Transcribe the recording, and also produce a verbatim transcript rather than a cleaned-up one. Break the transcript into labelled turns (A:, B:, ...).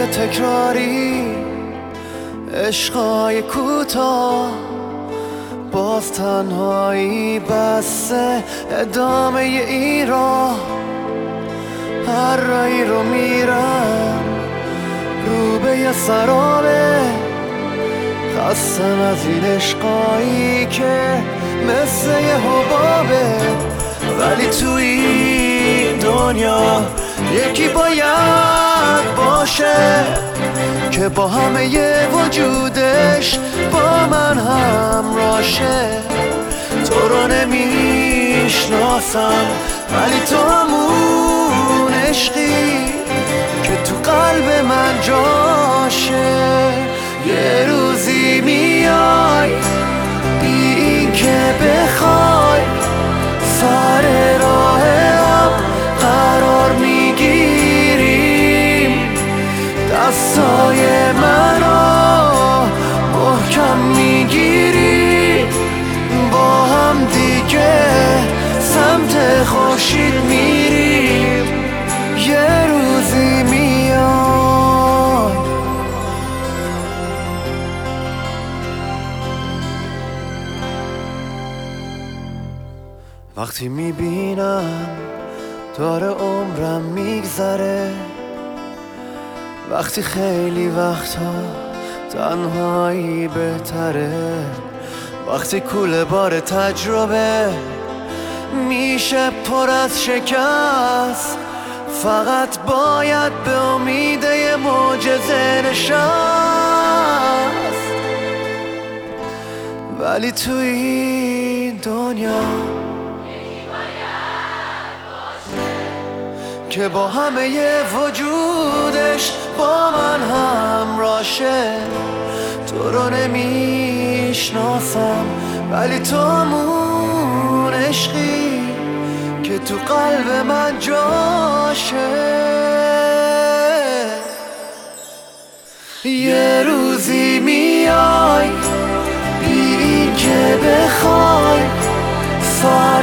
A: تکراری، عشقای کوتاه، باز تنهایی بسته ادامه ای راه. هر رایی رو میرم رو به یه سرابه، خستم از این عشقایی که مثل یه حبابه. ولی تو این دنیا یکی باید باشه که با همه ی وجودش با من همراشه. تو رو نمیشناسم ولی تو همون عشقی که تو قلب من جاشه. یه روزی میای بی این که بخوای، سر راه هم قرار میگیریم، دستای منو محکم میگیری، با هم دیگه سمت خورشید میریم. یه روزی میای. وقتی میبینم داره عمرم میگذره، وقتی خیلی وقتا تنهایی بهتره، وقتی کوله بار تجربه میشه پر از شکست، فقط باید به امید یه معجزه نشست. ولی تو این دنیا که با همه ی وجودش با من همراشه. تو رو نمیشناسم ولی تو همون عشقی که تو قلب من جاشه. یه روزی میای بی این که بخوای،